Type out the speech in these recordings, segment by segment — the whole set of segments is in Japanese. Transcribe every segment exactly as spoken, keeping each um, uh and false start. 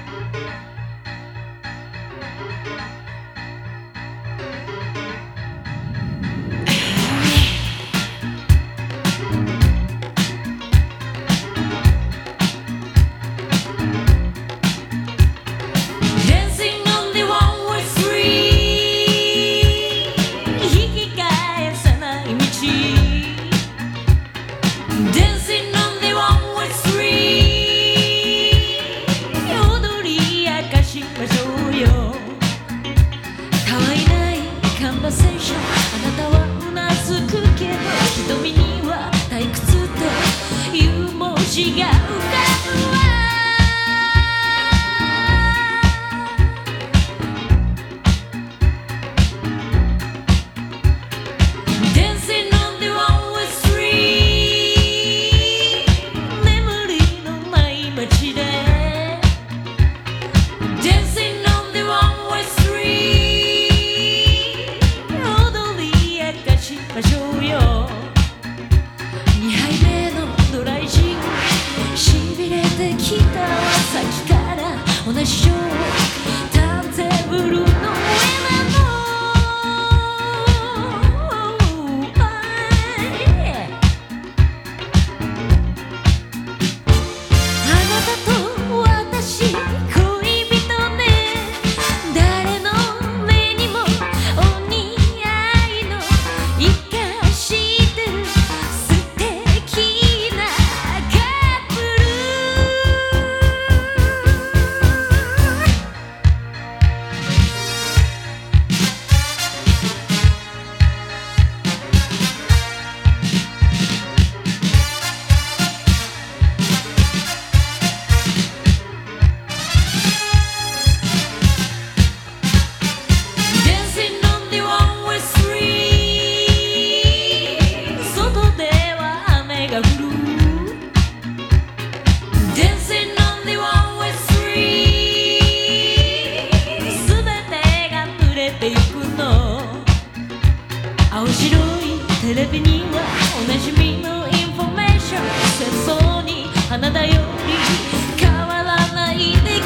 同じショーターンテーブルの上なのあなたと私恋人ね誰の目にもお似合いの生かしてる素敵なカップル青白いテレビにはおなじみのインフォメーション戦争に花だより変わらない出来事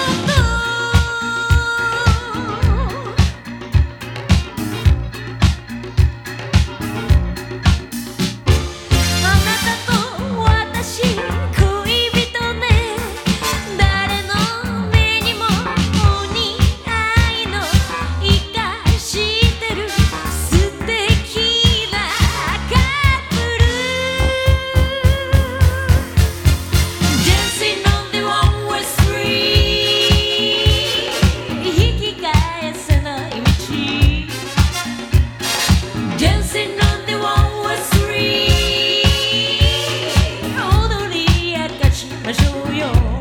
あなたと私恋人ね誰の目にもお似合いの生かしてるDancing on the one way street 踊り明かしましょうよ